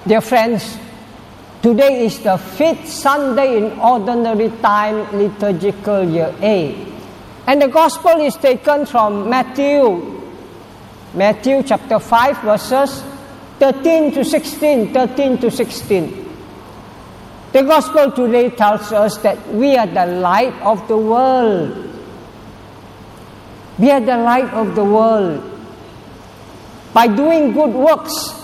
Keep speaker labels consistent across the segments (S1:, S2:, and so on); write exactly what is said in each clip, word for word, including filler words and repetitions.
S1: Dear friends, today is the fifth Sunday in Ordinary Time, Liturgical Year A. And the Gospel is taken from Matthew, Matthew chapter five, verses thirteen to sixteen, thirteen to sixteen. The Gospel today tells us that we are the light of the world. We are the light of the world by doing good works,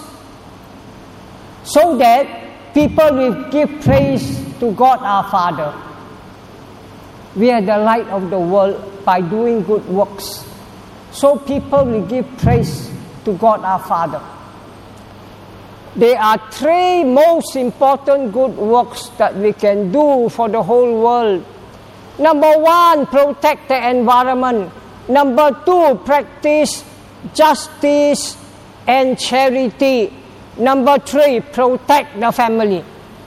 S1: so that people will give praise to God our Father. We are the light of the world by doing good works, so people will give praise to God our Father. There are three most important good works that we can do for the whole world. Number one, protect the environment. Number two, practice justice and charity. Number three, protect the family.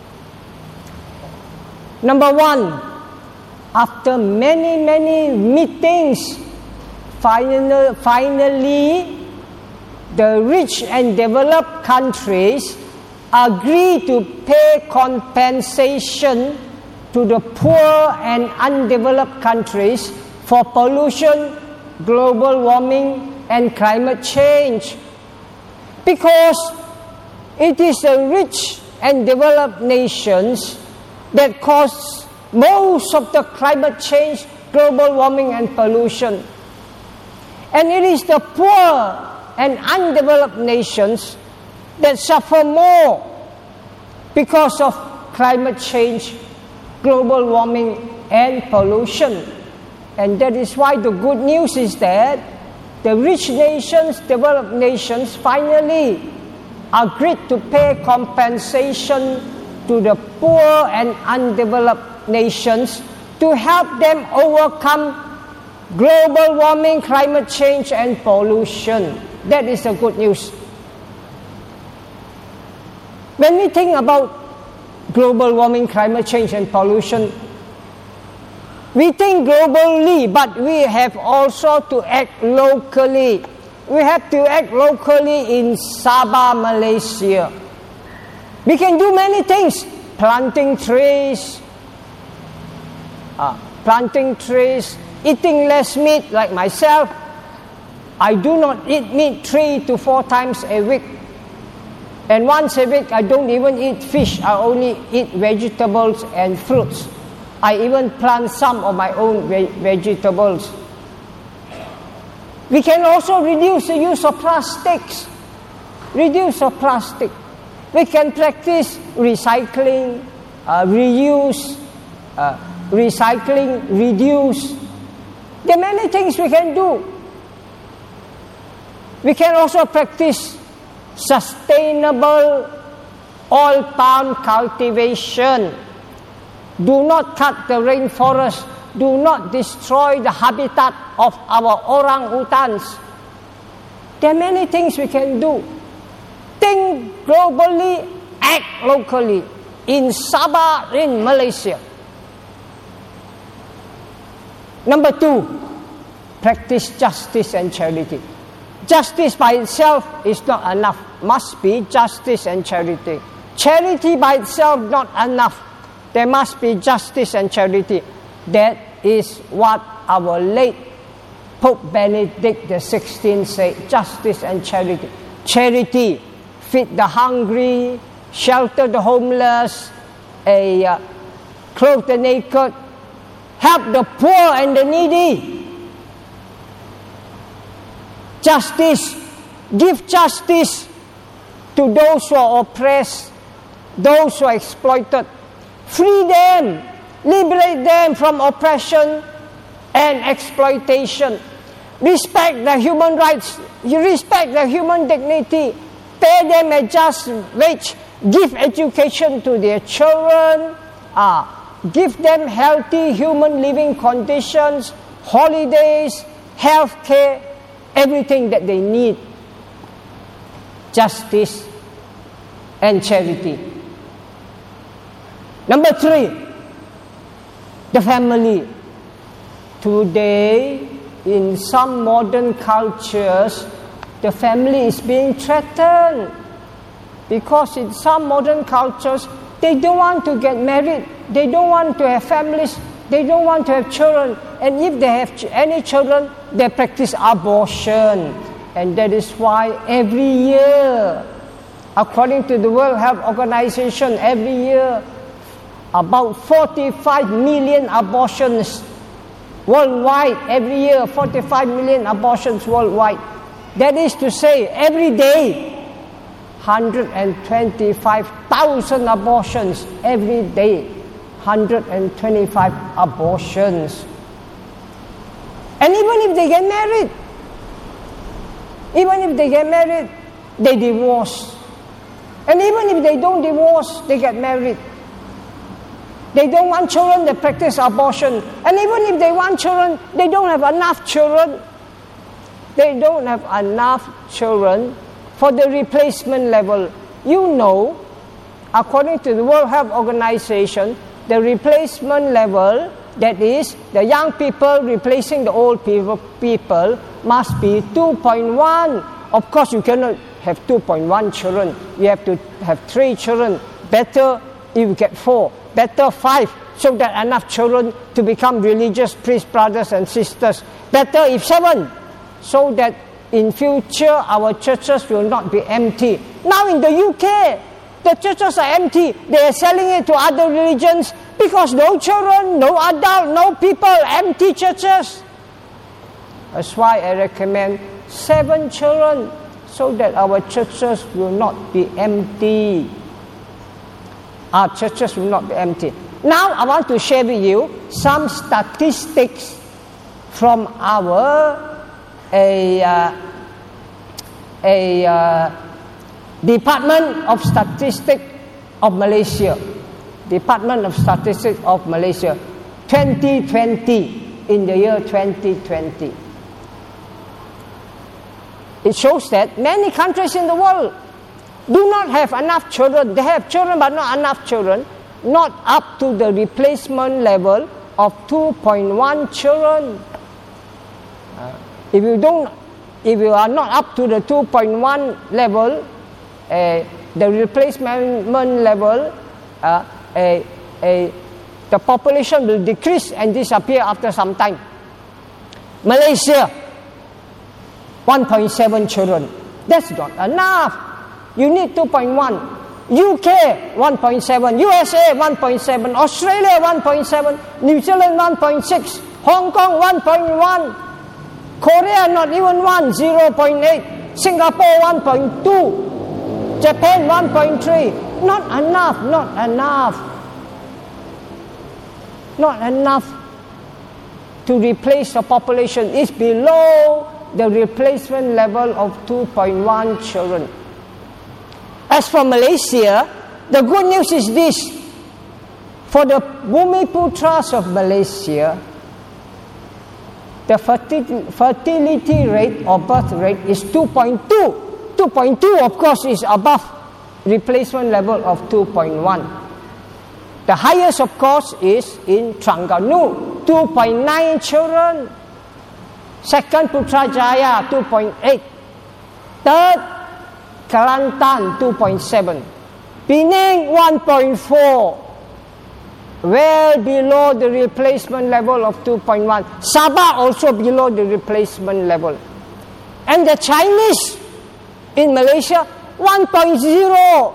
S1: Number one, after many, many meetings, final, finally, the rich and developed countries agree to pay compensation to the poor and undeveloped countries for pollution, global warming, and climate change. Because it is the rich and developed nations that cause most of the climate change, global warming, and pollution. And it is the poor and undeveloped nations that suffer more because of climate change, global warming, and pollution. And that is why the good news is that the rich nations, developed nations, finally agreed to pay compensation to the poor and undeveloped nations to help them overcome global warming, climate change, and pollution. That is the good news. When we think about global warming, climate change, and pollution, we think globally, but we have also to act locally. We have to act locally in Sabah, Malaysia. We can do many things. Planting trees, uh, planting trees, eating less meat like myself. I do not eat meat three to four times a week. And once a week, I don't even eat fish. I only eat vegetables and fruits. I even plant some of my own ve- vegetables. We can also reduce the use of plastics. Reduce of plastic. We can practice recycling, uh, reuse, uh, recycling, reduce. There are many things we can do. We can also practice sustainable oil palm cultivation. Do not cut the rainforest. Do not destroy the habitat of our orangutans. There are many things we can do. Think globally, act locally. In Sabah, in Malaysia. Number two, practice justice and charity. Justice by itself is not enough. Must be justice and charity. Charity by itself not enough. There must be justice and charity. That is what our late Pope Benedict the sixteenth said. Justice and charity. Charity, feed the hungry, shelter the homeless, a, uh, clothe the naked, help the poor and the needy. Justice, give justice to those who are oppressed, those who are exploited. Free them, liberate them from oppression and exploitation. Respect their human rights, you respect their human dignity, pay them a just wage, give education to their children, uh, give them healthy human living conditions, holidays, health care, everything that they need. Justice and charity. Number three, the family. Today, in some modern cultures, the family is being threatened Because in some modern cultures, they don't want to get married, they don't want to have families, they don't want to have children. And if they have ch- any children, they practice abortion. And that is why every year, according to the World Health Organization, every year, about forty-five million abortions worldwide. Every year, forty-five million abortions worldwide. That is to say, every day, one hundred twenty-five thousand abortions every day. one hundred twenty-five abortions. And even if they get married, even if they get married, they divorce. And even if they don't divorce, they get married. They don't want children, they practice abortion. And even if they want children, they don't have enough children. They don't have enough children for the replacement level. You know, according to the World Health Organization, the replacement level, that is, the young people replacing the old people, people must be two point one. Of course, you cannot have two point one children. You have to have three children. Better if you get four. Better five, so that enough children to become religious priests, brothers and sisters. Better if seven, so that in future our churches will not be empty. Now in the U K, the churches are empty. They are selling it to other religions because no children, no adult, no people, empty churches. That's why I recommend seven children, so that our churches will not be empty. Our churches will not be empty. Now I want to share with you some statistics from our a, uh, a uh, Department of Statistics of Malaysia. Department of Statistics of Malaysia. twenty twenty, in the year twenty twenty. It shows that many countries in the world do not have enough children. They have children but not enough children. Not up to the replacement level of two point one children. Uh, if you don't, if you are not up to the two point one level, uh, the replacement level, uh, uh, uh, the population will decrease and disappear after some time. Malaysia, one point seven children. That's not enough. You need two point one. U K, one point seven. U S A, one point seven. Australia, one point seven. New Zealand, one point six. Hong Kong, one point one. Korea, not even one, zero point eight. Singapore, one point two. Japan, one point three. Not enough, not enough. Not enough to replace the population. It's below the replacement level of two point one children. As for Malaysia, the good news is this. For the Bumiputras of Malaysia, the fertility rate or birth rate is two point two. two point two, of course, is above replacement level of two point one. The highest, of course, is in Terengganu, two point nine children. Second, Putrajaya, two point eight. Third, Kelantan, two point seven. Penang, one point four. Well below the replacement level of two point one. Sabah also below the replacement level. And the Chinese in Malaysia, one point zero.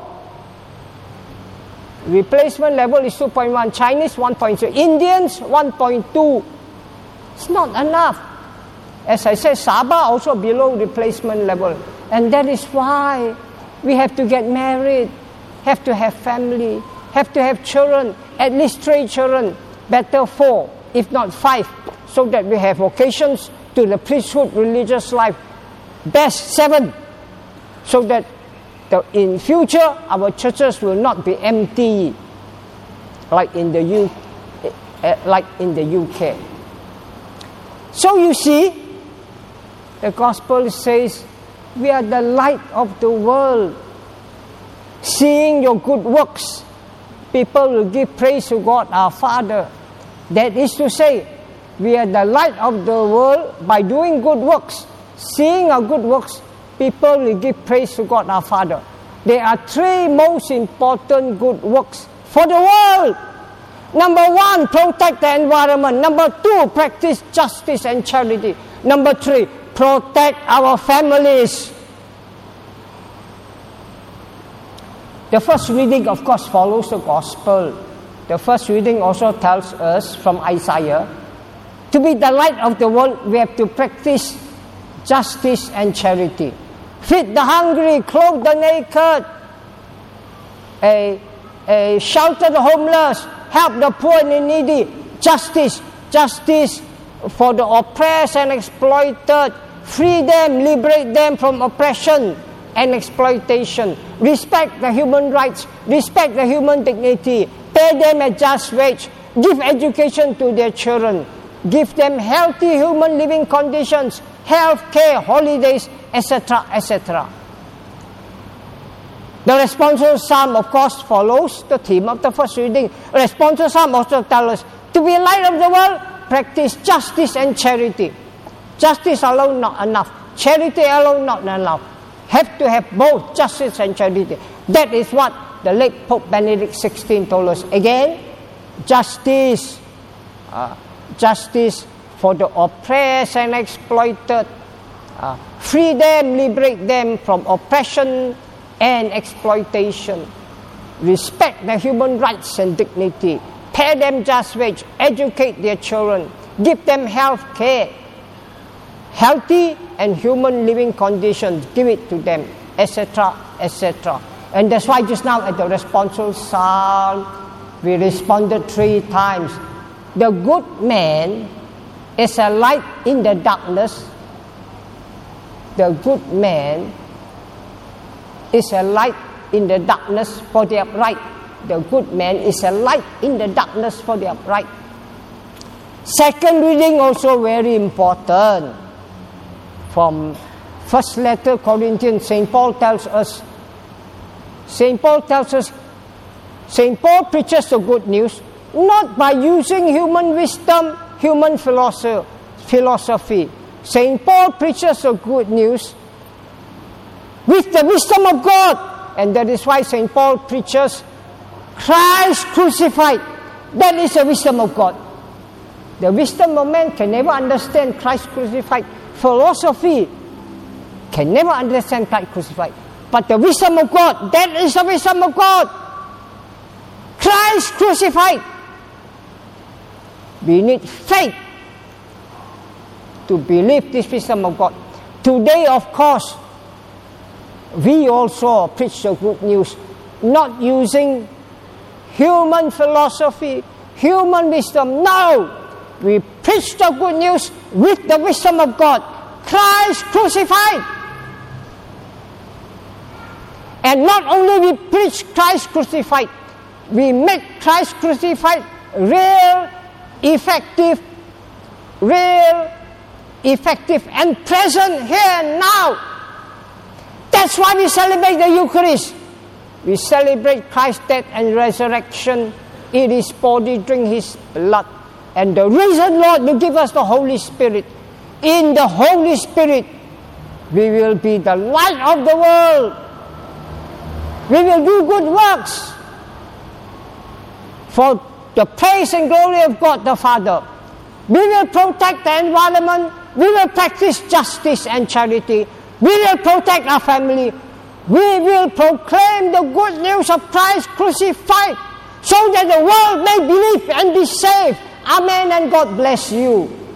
S1: Replacement level is two point one. Chinese, one point zero. Indians, one point two. It's not enough. As I said, Sabah also below replacement level. And that is why we have to get married, have to have family, have to have children, at least three children, better four, if not five, so that we have vocations to the priesthood, religious life. Best seven, so that the, in future our churches will not be empty, like in the U, uh, like in the U K. So you see, the gospel says, we are the light of the world. Seeing your good works, people will give praise to God our Father. That is to say, we are the light of the world by doing good works. Seeing our good works, people will give praise to God our Father. there are three most important good works for the world. Number one, protect the environment. Number two, practice justice and charity. Number three, protect our families. The first reading, of course, follows the gospel. The first reading also tells us from Isaiah, to be the light of the world, we have to practice justice and charity. Feed the hungry, clothe the naked, a, a shelter the homeless, help the poor and the needy. Justice, justice for the oppressed and exploited. Free them, liberate them from oppression and exploitation. Respect the human rights, respect the human dignity. Pay them a just wage. Give education to their children. Give them healthy human living conditions, health care, holidays, et cetera, et cetera. The responsorial psalm, of course, follows the theme of the first reading. The responsorial psalm also tells us to be a light of the world, practice justice and charity. Justice alone not enough. Charity alone not enough. Have to have both justice and charity. That is what the late Pope Benedict the sixteenth told us. Again, justice. Uh, justice for the oppressed and exploited. Uh, free them, liberate them from oppression and exploitation. Respect their human rights and dignity. Pay them just wage. Educate their children. Give them health care. Healthy and human living conditions. Give it to them, et cetera, et cetera. And that's why just now at the responsorial psalm, we responded three times. The good man is a light in the darkness. The good man is a light in the darkness for the upright. The good man is a light in the darkness for the upright. Second reading also very important. From first letter Corinthians, Saint Paul tells us, Saint Paul tells us, Saint Paul preaches the good news not by using human wisdom, human philosophy. Saint Paul preaches the good news with the wisdom of God. And that is why Saint Paul preaches Christ crucified. That is the wisdom of God. The wisdom of man can never understand Christ crucified. Philosophy can never understand Christ crucified. But the wisdom of God, that is the wisdom of God. Christ crucified. We need faith to believe this wisdom of God. Today, of course, we also preach the good news, not using human philosophy, human wisdom. No! We preach the good news with the wisdom of God. Christ crucified. And not only we preach Christ crucified, we make Christ crucified real, effective, real, effective, and present here and now. That's why we celebrate the Eucharist. We celebrate Christ's death and resurrection. Eat His body, drink His blood. And the reason, Lord, will give us the Holy Spirit. In the Holy Spirit, we will be the light of the world. We will do good works for the praise and glory of God the Father. We will protect the environment. We will practice justice and charity. We will protect our family. We will proclaim the good news of Christ crucified so that the world may believe and be saved. Amen, and God bless you.